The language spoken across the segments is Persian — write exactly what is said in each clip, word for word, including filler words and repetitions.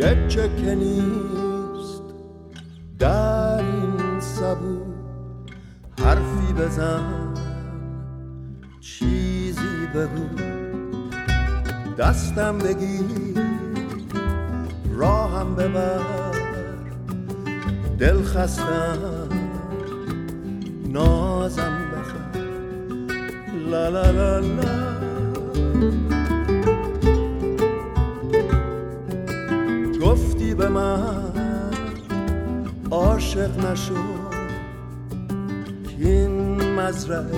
گچه که نیست در این سبو، حرفی بزن چیزی بگو، دستم بگیر راهم ببر، دل خستم نازم بخر. لا لا لا لا گفتی به من عاشق نشو که این مزرعه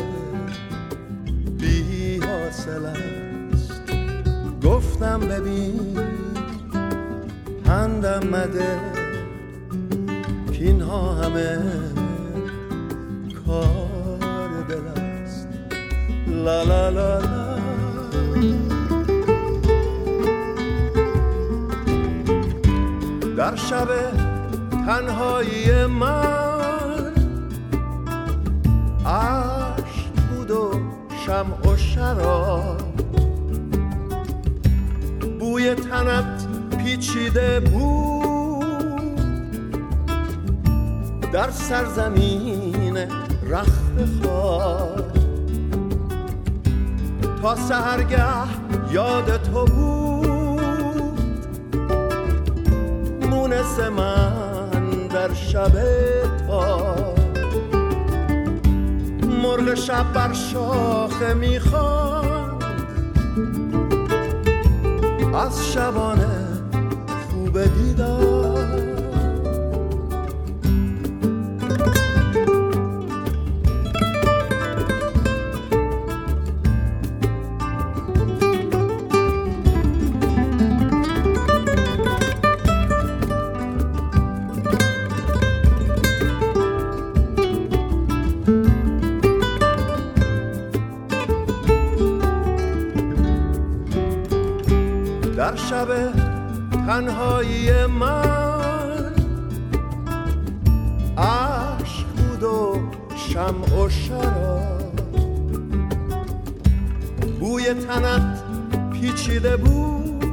بی حاصل است. گفتم ببین پندم مده که اینها همه کار دل است. لا لا لا لا در شب تنهایی من عشق بود و شمع و شراب، بوی تنت پیچیده بود در سرزمین رخت خواب. تا سحرگه یاد تو بود مونس من در شب تاب. مرغ شب بر شاخه میخواند از شبانه خوب دیدار. در شب تنهایی من عشق بود و شمع و شراب، بوی تنت پیچیده بود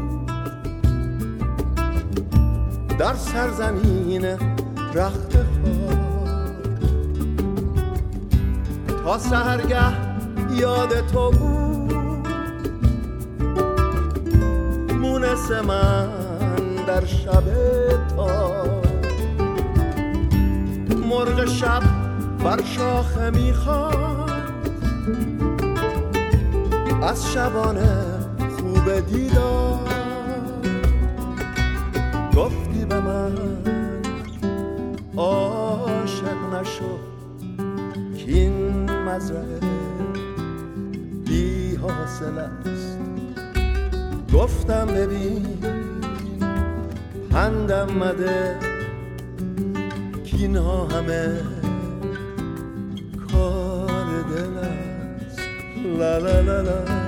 در سرزمین رخت خواب. تا سحرگه یاد تو بود مونس من در شب تاب. مرغ شب بر شاخه میخواند از شبانه خوب دیدار. گفتی به من عاشق نشو که این مزرعه بی حاصل است. گفتم ببین پندم مده که اینها همه کار دل است. لا لا لا لا